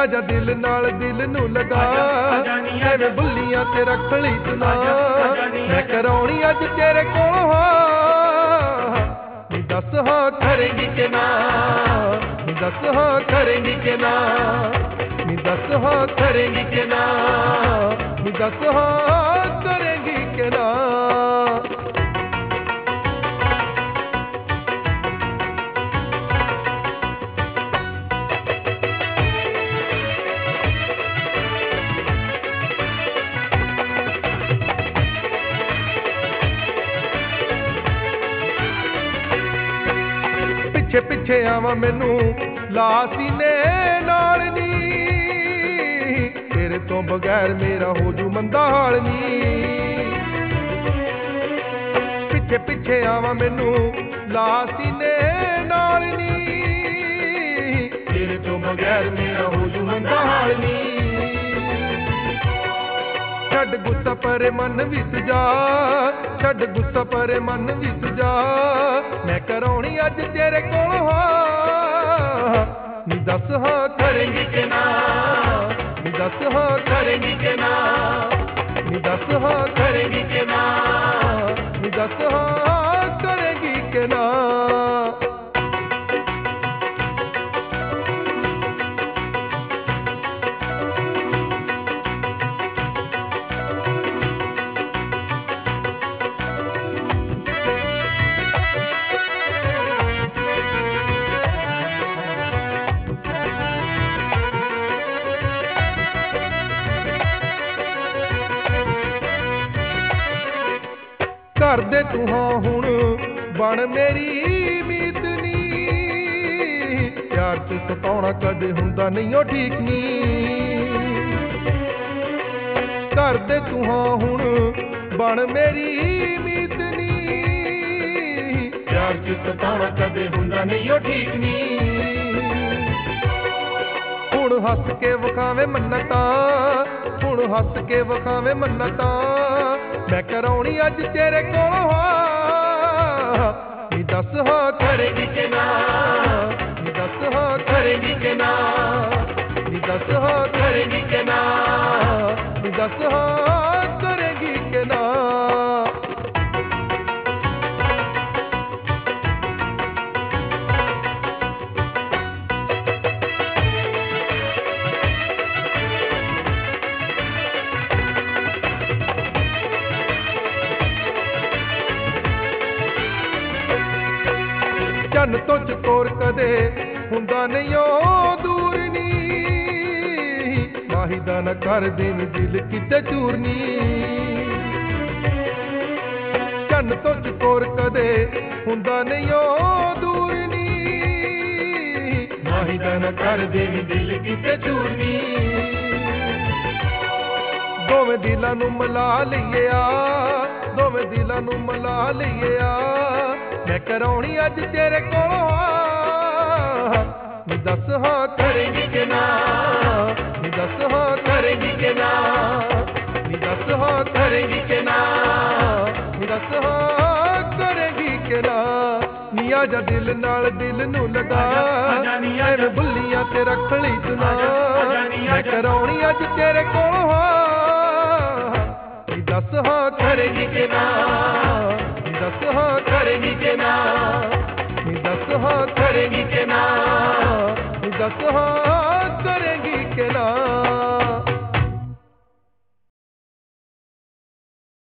जा दिल नाल दिल नू लगा, एवें बुल्लियां ते रख लई सुना। मैं कराउणी अज तेरे कोलों हां, नी दस हां करेंगी कि ना, नी दस हां करेंगी कि ना, नी दस हां करेंगी कि ना, नी दस हां करेंगी कि ना। पिछे पिछे आवा मैनू ला सीने नाल नी, तेरे तो बगैर मेरा हो जू मंदा हाल नी। पिछे पिछे आवा मैनू ला सीने नाल नी, तेरे तो बगैर मेरा हो जू मंदा हाल नी। छड्ड गुस्सा परे मन विच जा, छड्ड गुस्सा परे मन विच जा। मैं कराउणी अज तेरे कोलों हां, नी दस हां करेंगी कि ना, नी दस हां करेंगी कि ना, नी दस हां करेंगी कि ना, नी दस हां करेंगी कि ना। कर दे तू हाँ हुण बन मेरी मीत नी, प्यार च सताउणा कदे हुंदा नहीं ओ ठीक नी। कर दे तू हाँ हुण बन मेरी मीत नी, प्यार च सताउणा कदे हुंदा नहीं ओ ठीक नी। हुण हस के विखावे मन्नतां, हुण हस के विखावे मन्नतां। मैं कराउणी अज तेरे कोलों हां, नी दस हां करेंगी कि ना, नी दस हां करेंगी कि ना, नी दस हां करेंगी कि ना, नी दस हां करेंगी कि ना। चन तो चकोर कदे हुंदा नहीं ओ दूर नी, माही दा न कर देवी दिल किते चूर नी। चन तो चकोर कदे हुंदा नहीं ओ दूर नी, माही दा न कर देवी दिल किते चूर नी। दोवें दिलां नू मिला लईए आ, दोवें दिलां नू मिला लईए आ। मैं कराउणी अज तेरे कोलों हां, नी दस हां करेंगी कि ना, नी दस हां करेंगी कि ना, नी दस हां करेंगी कि ना, नी दस हां करेंगी कि ना। नी आजा दिल नाल दिल नू लगा, एवें बुल्लियां ते रख लई सुना। मैं कराउणी अज तेरे कोलों हां, नी दस हां करेंगी कि ना, नी दस हां करेंगी कि ना, नी दस हां करेंगी कि ना, नी दस हां करेंगी कि ना।